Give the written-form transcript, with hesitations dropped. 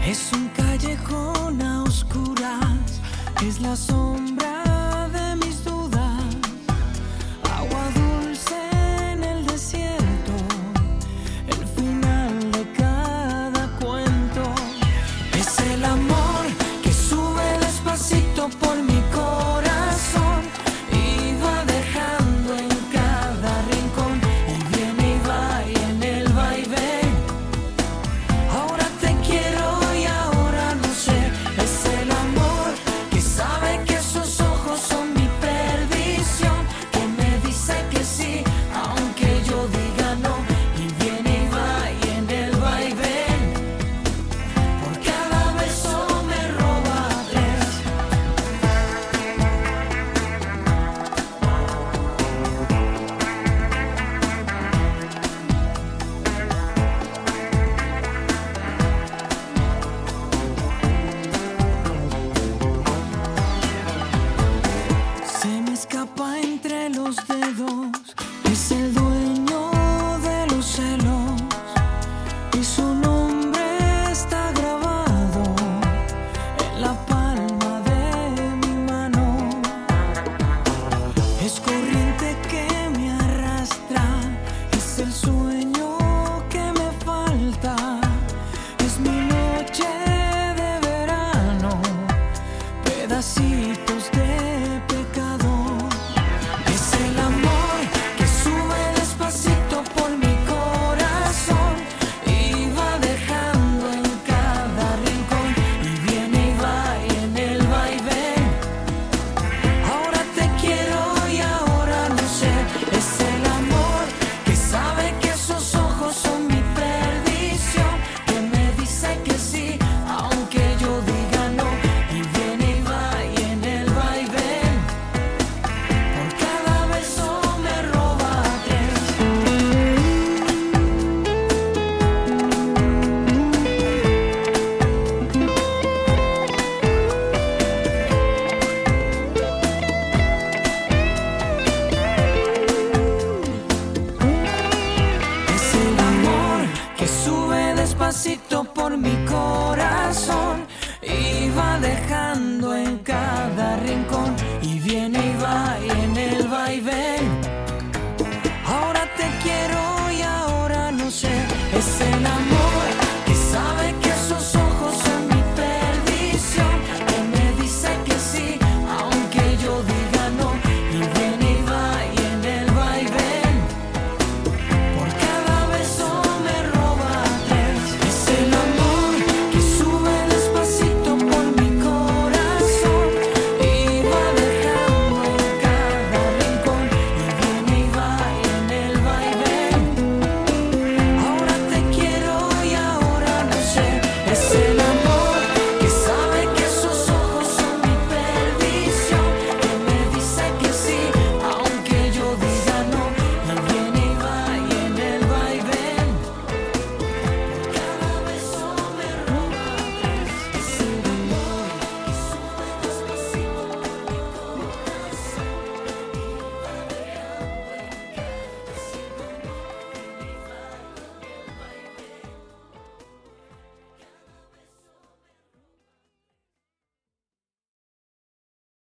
Es un callejón a oscuras, es la sombra de mis dudas, agua dulce en el desierto, el final de cada cuento. Es el amor que sube despacito por mi corazón y va dejando en cada rincón, y viene y va y en el vaivén. Ahora te quiero y ahora no sé. Es el amor que sabe que esos ojos son mi perdición, que me dice que sí aunque yo diga no, y viene y va y en el vaivén. Por cada beso me roba tres. Se me escapa entre los dedos, es el dueño de los celos y su nombre está grabado en la palma de mi mano. Es corriente que me arrastra, es el sueño que me falta, es mi noche de verano, pedacitos de pecado. Es el amor que sube despacito por mi corazón y va dejando en cada rincón, y viene y va y en el vaivén. Ahora te quiero y ahora no sé. Es el amor que sabe que esos ojos son mi perdición, que me dice que sí aunque yo diga no, y viene y va y en el vaivén. Por cada beso me roba tres. Es el amor que sube despacito por mi corazón y va dejando en cada rincón, y viene y va y